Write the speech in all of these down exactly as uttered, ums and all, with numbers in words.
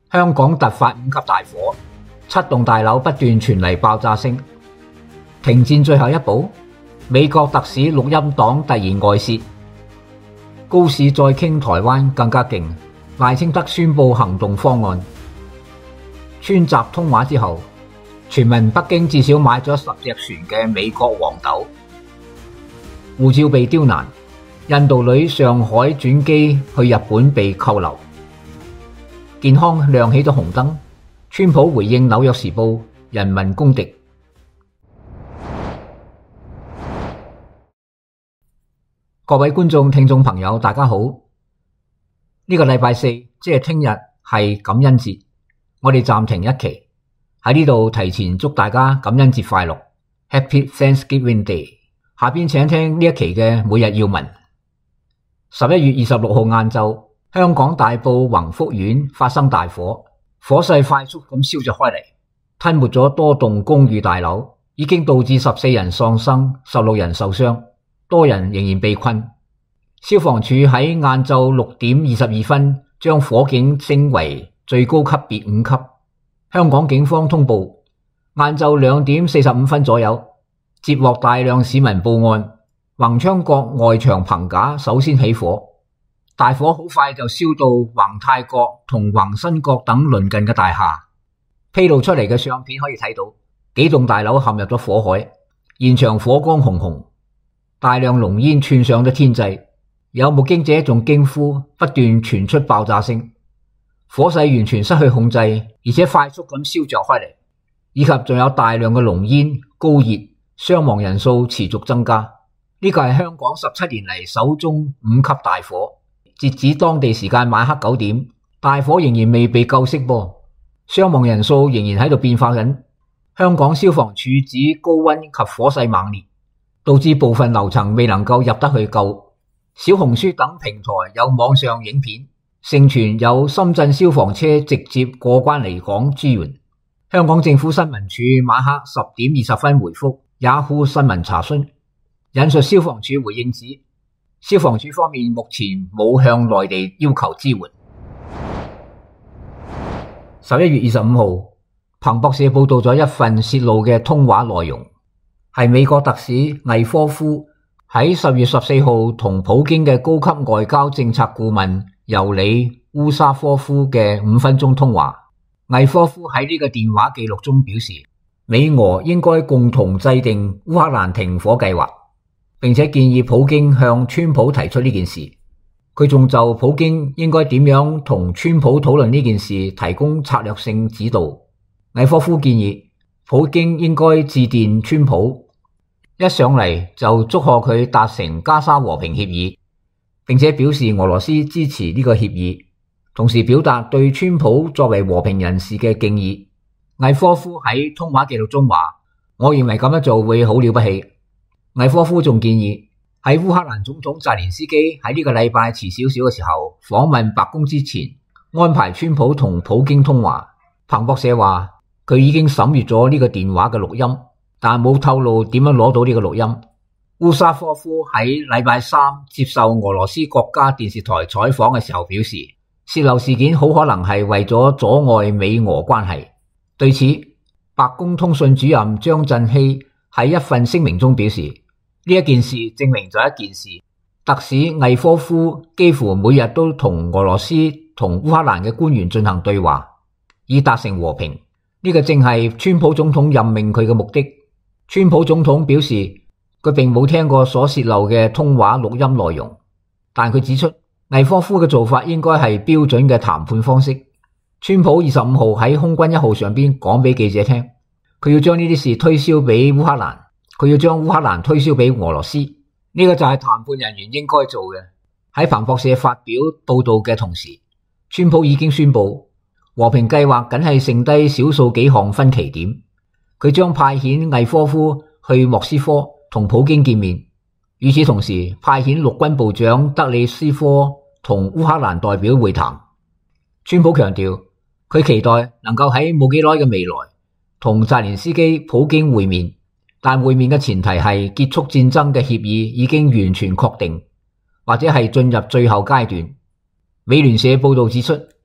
香港突發五級大火，七棟大樓不斷傳嚟爆炸聲。停戰最後一步，美國特使錄音檔突然外泄。高市再傾台灣更加勁，賴清德宣布行動方案。川習通話之後，傳聞北京至少買咗十隻船嘅美國黃豆。護照被刁難，印度女上海轉機去日本被扣留。健康亮起咗紅燈，川普回應紐約時報人民公敵。各位觀眾聽眾朋友大家好，呢個禮拜四即係聽日係感恩節，我哋暫停一期，喺呢度提前祝大家感恩節快樂 Happy Thanksgiving Day。下邊請聽呢一期嘅每日要聞。十一月二十六號晏晝，香港大埔宏福苑發生大火，火勢快速咁燒着開嚟，吞沒咗多棟公寓大樓，已經導致十四人喪生，十六人受傷，多人仍然被困。消防處喺晏晝六點二十二分將火警升為最高級別五級。香港警方通報，晏晝兩點四十五分左右，接獲大量市民報案，宏昌閣外牆棚架首先起火，大火好快就燒到宏泰閣同宏新閣等鄰近嘅大廈。披露出嚟嘅相片可以睇到，幾棟大樓陷入咗火海，現場火光熊熊，大量濃煙竄上咗天際。有目擊者仲驚呼，不斷傳出爆炸聲，火勢完全失去控制，而且快速咁燒着開嚟，以及仲有大量嘅濃煙、高熱，傷亡人數持續增加。呢個係香港十七年嚟首宗五級大火。截止當地時間晚黑九點，大火仍然未被救熄噃，傷亡人數仍然喺度變化緊。香港消防處指高溫及火勢猛烈，導致部分樓層未能夠入得去救。小紅書等平台有網上影片盛傳有深圳消防車直接過關離港支援。香港政府新聞處晚黑十點二十分回覆 Yahoo 新聞查詢，引述消防處回應指，消防處方面目前冇向內地要求支援。十一月二十五號，彭博社報道咗一份泄露嘅通話內容，係美國特使魏科夫喺十月十四號同普京嘅高級外交政策顧問尤里烏沙科夫嘅五分鐘通話。魏科夫喺呢個電話記錄中表示，美俄應該共同制定烏克蘭停火計劃，並且建議普京向川普提出呢件事。佢仲就普京應該點樣同川普討論呢件事提供策略性指導。魏科夫建議普京應該致電川普，一上嚟就祝賀佢達成加沙和平協議，並且表示俄羅斯支持呢個協議，同時表達對川普作為和平人士嘅敬意。魏科夫喺通話記錄中話，我認為咁樣做會好了不起。魏科夫仲建議喺烏克蘭總統澤連斯基喺呢個禮拜遲少少嘅時候訪問白宮之前，安排川普同普京通話。彭博社話佢已經審閱咗呢個電話嘅錄音，但冇透露點樣攞到呢個錄音。烏沙科夫喺禮拜三接受俄羅斯國家電視台採訪嘅時候表示，洩漏事件好可能係為咗阻礙美俄關係。對此，白宮通訊主任張振熙喺一份聲明中表示，呢一件事證明咗一件事，特使魏科夫幾乎每日都同俄羅斯同烏克蘭嘅官員進行對話，以達成和平。呢個正係川普總統任命佢嘅目的。川普總統表示佢並冇聽過所洩漏嘅通話錄音內容，但佢指出魏科夫嘅做法應該係標準嘅談判方式。川普二十五號喺空軍一號上邊講俾記者聽，佢要將呢啲事推銷俾烏克蘭，佢要將烏克蘭推銷俾俄羅斯。呢個就係談判人員應該做嘅。喺彭博社發表報道嘅同時，川普已經宣布和平計劃僅係剩低少數幾項分歧點。佢將派遣魏科夫去莫斯科同普京見面，與此同時派遣陸軍部長德里斯科同烏克蘭代表會談。川普強調佢期待能夠喺冇幾耐嘅未來同澤連斯基、普京會面，但會面嘅前提係結束戰爭嘅協議已經完全確定，或者係進入最後階段。美聯社報道指出，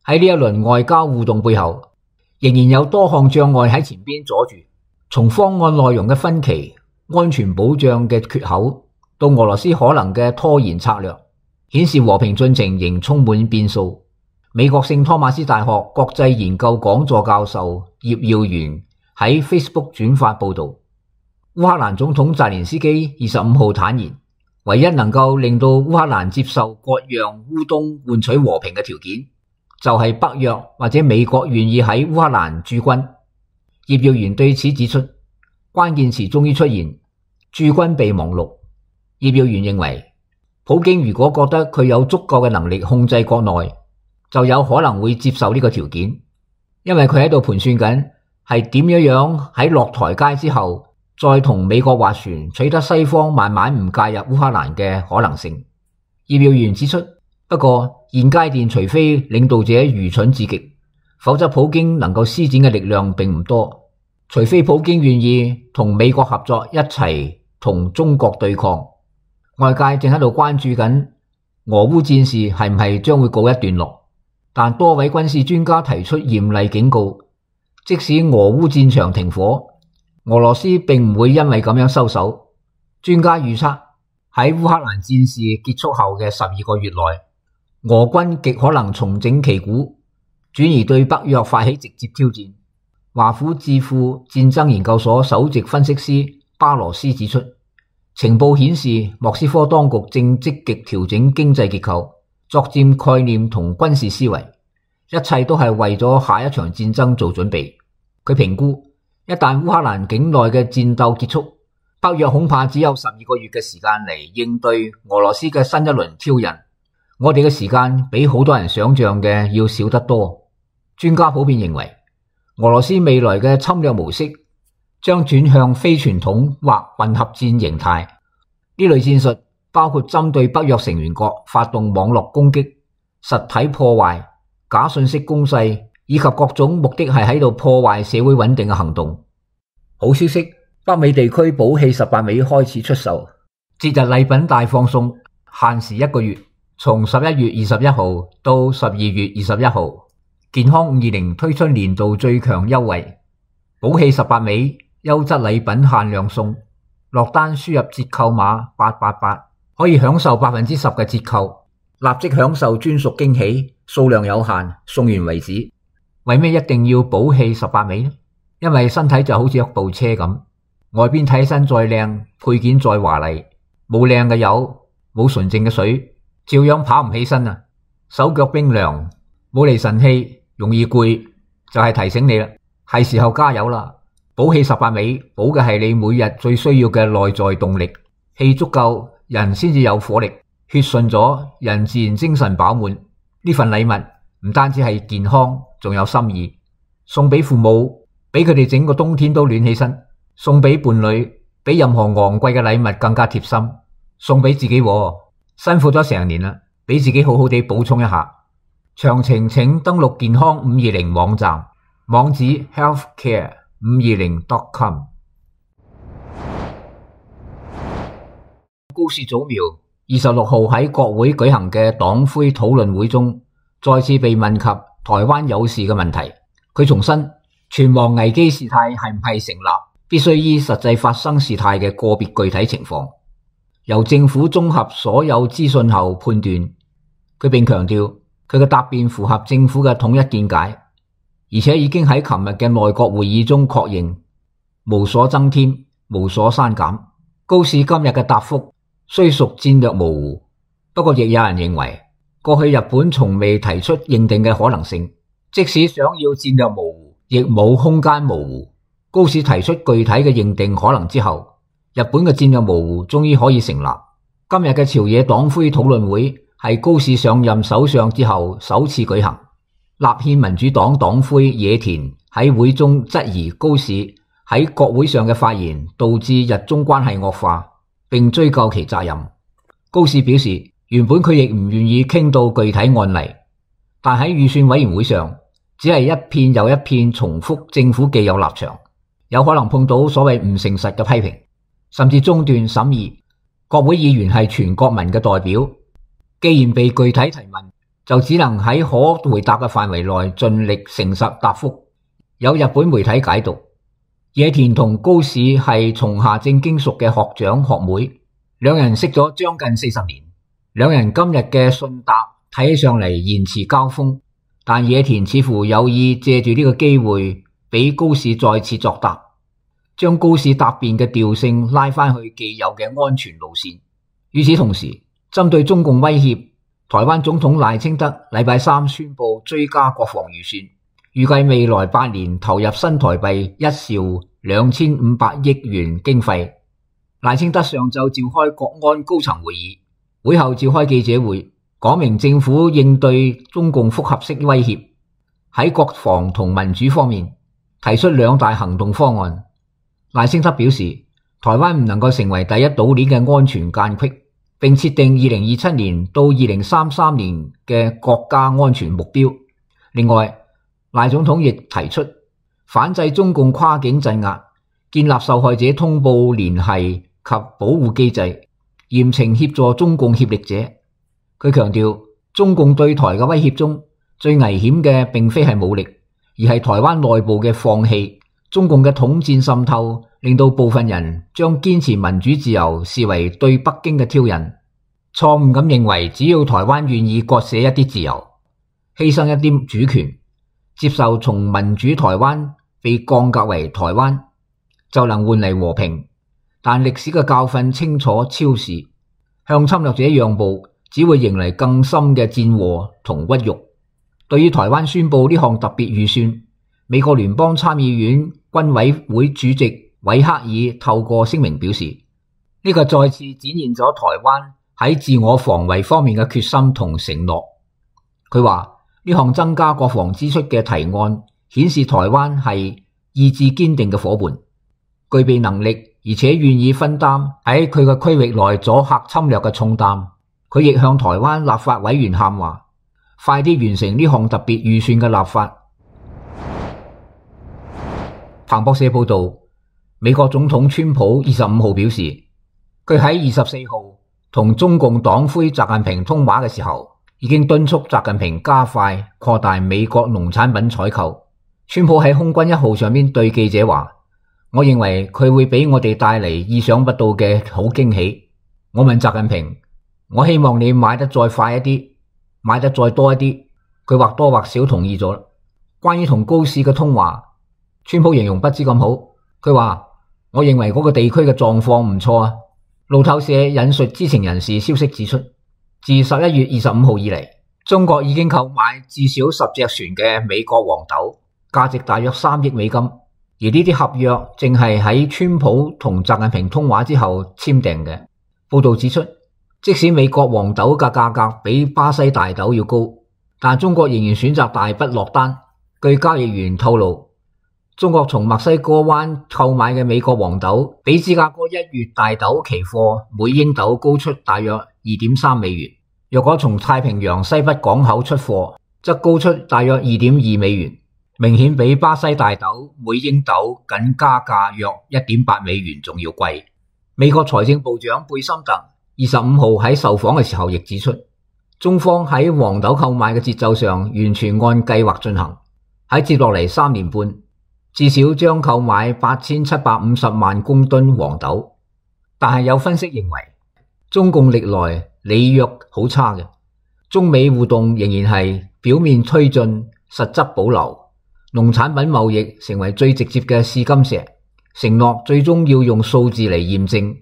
喺呢一輪外交互動背後，仍然有多項障礙喺前邊阻住。從方案內容嘅分歧、安全保障嘅缺口，到俄羅斯可能嘅拖延策略，顯示和平進程仍充滿變數。美國聖托馬斯大學國際研究講座教授葉耀元喺 Facebook 轉發報道，烏克蘭總統澤連斯基二十五號坦言，唯一能夠令到烏克蘭接受割讓烏東換取和平嘅條件，就係北約或者美國願意喺烏克蘭駐軍。葉耀元對此指出，關鍵詞終於出現，駐軍備忘錄。葉耀元認為，普京如果覺得佢有足夠嘅能力控制國內，就有可能會接受呢個條件，因為佢喺度盤算緊係點樣樣喺落台階之後，再同美國斡旋，取得西方慢慢唔介入烏克蘭嘅可能性。葉耀元指出，不過現階段除非領導者愚蠢至極，否則普京能夠施展嘅力量並唔多。除非普京願意同美國合作，一齊同中國對抗。外界正喺度關注緊俄烏戰事係唔係將會告一段落，但多位軍事專家提出嚴厲警告，即使俄烏戰場停火，俄羅斯並唔會因為咁樣收手。專家預測喺烏克蘭戰事結束後嘅十二個月內，俄軍極可能重整旗鼓，轉而對北約發起直接挑戰。華府智庫戰爭研究所首席分析師巴羅斯指出，情報顯示莫斯科當局正積極調整經濟結構、作戰概念同軍事思維，一切都係為咗下一場戰爭做準備。佢評估，一旦烏克蘭境內嘅戰鬥結束，北約恐怕只有十二個月嘅時間嚟應對俄羅斯嘅新一輪挑釁。我哋嘅時間比好多人想象嘅要少得多。專家普遍認為，俄羅斯未來嘅侵略模式將轉向非傳統或混合戰形態。呢類戰術包括針對北約成員國發動網絡攻擊、實體破壞、假信息攻勢，以及各種目的係喺度破壞社會穩定嘅行動。好消息，北美地區寶氣十八尾開始出售，節日禮品大放送，限時一個月，從十一月二十一號到十二月二十一號。健康五二零推出年度最強優惠，寶氣十八尾優質禮品限量送，落單輸入折扣碼八八八，可以享受百分之十嘅折扣，立即享受專屬驚喜，數量有限，送完為止。為咩一定要寶氣十八尾呢？因為身體就好似一部車咁，外邊睇起身再靚，配件再華麗，冇靚嘅油，冇純淨嘅水，照樣跑唔起身啊！手腳冰涼，冇嚟神氣，容易攰，就係提醒你啦，係時候加油啦！寶氣十八尾，補嘅係你每日最需要嘅內在動力，氣足夠，人先至有火力，血順咗，人自然精神飽滿。呢份禮物唔單止係健康，仲有心意，送俾父母，俾佢哋整個冬天都暖起身；送俾伴侶，比任何昂貴嘅禮物更加貼心；送俾自己，辛苦咗成年啦，俾自己好好地補充一下。詳情請登錄健康五二零網站，網址 healthcare 五二零 dot com。 高市早苗二十六號喺國會舉行嘅黨魁討論會中，再次被問及台灣有事嘅問題。佢重申，存亡危機事態係唔係成立，必須依實際發生事態嘅個別具體情況，由政府綜合所有資訊後判斷。佢並強調，佢嘅答辯符合政府嘅統一見解，而且已經喺琴日嘅內閣會議中確認，無所增添，無所刪減。高市今日嘅答覆雖屬戰略模糊，不過亦有人認為，過去日本從未提出認定嘅可能性，即使想要戰略模糊，亦冇空間模糊。高市提出具體嘅認定可能之後，日本嘅戰略模糊終於可以成立。今日嘅朝野黨魁討論會係高市上任首相之後首次舉行。立憲民主黨黨魁野田喺會中質疑高市喺國會上嘅發言導致日中關係惡化，並追究其責任。高市表示，原本佢亦唔願意傾到具體案例，但喺預算委員會上只係一片又一片重複政府既有立場，有可能碰到所謂唔誠實嘅批評，甚至中斷審議。國會議員係全國民嘅代表，既然被具體提問， 就只能喺可回答嘅範圍內盡力誠實答覆。有日本媒體解讀，野田同高市係松下正經塾嘅學長學妹，兩人識咗將近四十年。兩人今日嘅信答睇起上嚟言辭交鋒，但野田似乎有意借住呢個機會俾高市再次作答，將高市答辯嘅調性拉返去既有嘅安全路線。與此同時，針對中共威脅，台灣總統賴清德禮拜三宣布追加國防預算，預計未來八年投入新台幣一兆兩千五百億元經費。賴清德上晝召開國安高層會議，會後召開記者會，講明政府應對中共複合式威脅，喺國防同民主方面提出兩大行動方案。賴清德表示，台灣唔能夠成為第一島鏈嘅安全間隙，並設定二零二七年到二零三三年嘅國家安全目標。另外，賴總統亦提出反制中共跨境鎮壓，建立受害者通報聯繫及保護機制，嚴懲協助中共協力者。佢強調，中共對台嘅威脅中最危險嘅並非係武力，而係台灣內部嘅放棄。中共嘅統戰滲透令到部分人將堅持民主自由視為對北京嘅挑釁，錯誤咁認為只要台灣願意割捨一啲自由，犧牲一啲主權，接受從民主台灣被降格為台灣，就能換嚟和平。但歷史嘅教訓清楚昭示，向侵略者讓步只會迎嚟更深嘅戰禍同屈辱。對於台灣宣布呢項特別預算，美國聯邦參議院軍委會主席韋克爾透過聲明表示，呢、這個再次展現咗台灣喺自我防衛方面嘅決心同承諾。佢話呢項增加國防支出嘅提案顯示台灣係意志堅定嘅夥伴，具備能力而且願意分擔喺佢嘅區域內阻嚇侵略嘅重擔。佢亦向台灣立法委員喊話，快啲完成呢項特別預算嘅立法。彭博社報道，美國總統川普二十五號表示，佢喺二十四號同中共黨魁習近平通話嘅時候，已經敦促習近平加快擴大美國農產品採購。川普喺空軍一號上面對記者話，我認為佢會俾我哋帶嚟意想不到嘅好驚喜。我問習近平，我希望你買得再快一啲，買得再多一啲。佢或多或少同意咗。關於同高市嘅通話，川普形容不知咁好。佢話，我認為嗰個地區嘅狀況唔錯啊。路透社引述知情人士消息指出，自十一月二十五號以嚟，中國已經購買至少十隻船嘅美國黃豆，價值大約三億美金。而呢啲合約正係喺川普同習近平通話之後簽訂嘅。報道指出，即使美國黃豆嘅價格比巴西大豆要高，但中國仍然選擇大筆落單。據交易員透露，中國從墨西哥灣購買嘅美國黃豆比芝加哥一月大豆期貨每英斗高出大約二點三美元。若果從太平洋西北港口出貨，則高出大約二點二美元，明顯比巴西大豆每英斗僅加價約一點八美元仲要貴。美國財政部長貝森特二十五號喺受訪嘅時候亦指出，中方喺黃豆購買嘅節奏上完全按計劃進行。喺接落嚟三年半，至少將購買八千七百五十萬公噸黃豆。但係有分析認為，中共歷來履約好差嘅，中美互動仍然係表面推進，實質保留。農產品貿易成為最直接嘅試金石，承諾最終要用數字嚟驗證。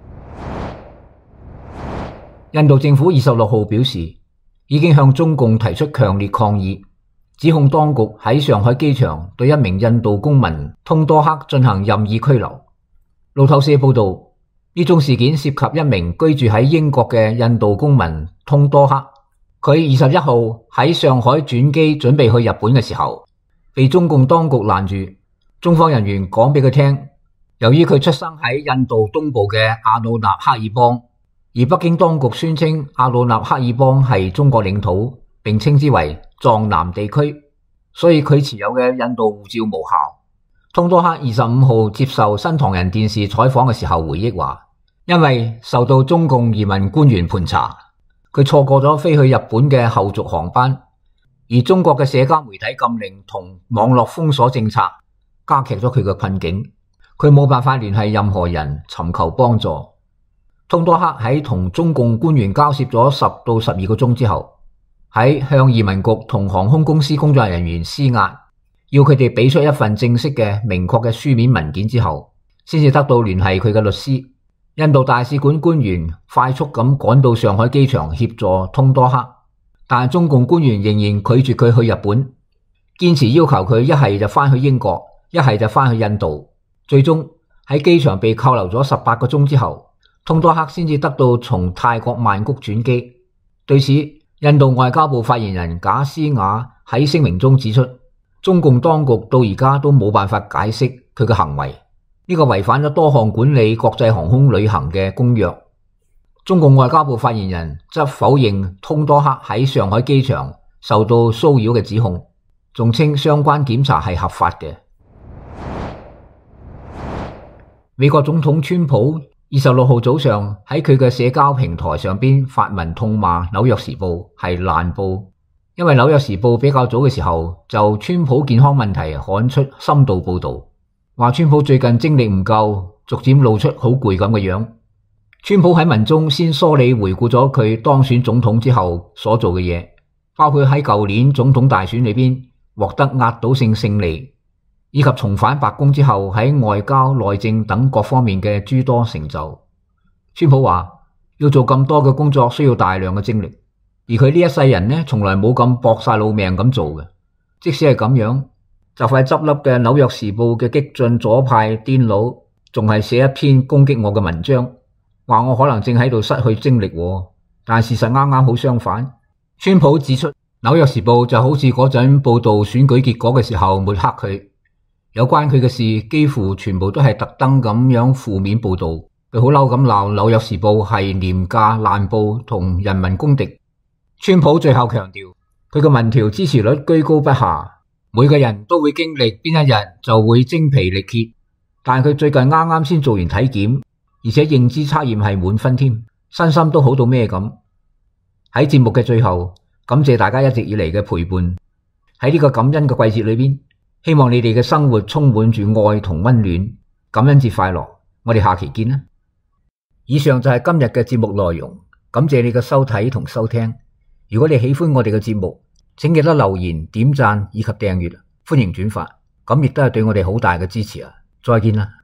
印度政府二十六號表示，已經向中共提出強烈抗議，指控當局喺上海機場對一名印度公民通多克進行任意拘留。路透社報道，呢宗事件涉及一名居住喺英國嘅印度公民通多克。佢二十一號喺上海轉機準備去日本嘅時候，被中共當局攔住。中方人員講俾佢聽，由於佢出生喺印度東部嘅阿魯納克爾邦，而北京當局宣稱阿魯納克爾邦係中國領土，並稱之為藏南地區，所以佢持有嘅印度護照無效。通多克二十五號接受新唐人電視採訪嘅時候回憶話，因為受到中共移民官員盤查， 佢錯過咗飛去日本嘅後續航班。而中國嘅社交媒體禁令同網絡封鎖政策加劇咗佢嘅困境，佢冇辦法聯繫任何人尋求幫助。通多克喺同中共官員交涉咗十到十二個鐘之後，喺向移民局同航空公司工作人員施壓，要佢哋俾出一份正式嘅明確嘅書面文件之後，先至得到聯繫佢嘅律師。印度大使館官員快速咁趕到上海機場協助通多克，但係中共官員仍然拒絕佢去日本，堅持要求佢一係就翻去英國，一係就翻去印度。最終喺機場被扣留咗十八個鐘之後，通多克先至得到從泰國曼谷轉機。對此，印度外交部發言人賈斯雅喺聲明中指出，中共當局到而家都冇辦法解釋佢嘅行為，呢個違反咗多項管理國際航空旅行嘅公約。中共外交部發言人則否認通多克喺上海機場受到騷擾嘅指控，仲稱相關檢查係合法嘅。美國總統川普二十六號早上喺佢嘅社交平台上邊發文痛罵紐約時報係爛報，因為紐約時報比較早嘅時候就川普健康問題刊出深度報道，話川普最近精力唔夠，逐漸露出好攰咁嘅樣。川普喺文中先梳理回顧咗佢當選總統之後所做嘅嘢，包括喺舊年總統大選裏邊獲得壓倒性勝利，以及重返白宮之後喺外交、內政等各方面嘅諸多成就。川普話要做咁多嘅工作需要大量嘅精力，而佢呢一世人呢從來冇咁搏晒老命咁做嘅。即使係咁樣，就快執笠嘅紐約時報嘅激進左派癲佬仲係寫一篇攻擊我嘅文章，話我可能正喺度失去精力，但事實啱啱好相反。川普指出，紐約時報就好似嗰陣報道選舉結果嘅時候抹黑佢，有關佢嘅事幾乎全部都係特登咁樣負面報道。佢好嬲咁鬧紐約時報係廉價爛報同人民公敵。川普最後強調，佢嘅民調支持率居高不下，每個人都會經歷邊一日就會精疲力竭，但佢最近啱啱先做完體檢，而且認知測驗係滿分添，身心都好到咩咁。喺節目嘅最後，感謝大家一直以嚟嘅陪伴。喺呢個感恩嘅季節裏邊，希望你哋嘅生活充滿住愛同溫暖。感恩節快樂，我哋下期見啦！以上就係今日嘅節目內容，感謝你嘅收睇同收聽。如果你喜歡我哋嘅節目，請記得留言、點讚以及訂閱，歡迎轉發，咁亦都係對我哋好大嘅支持啊！再見啦！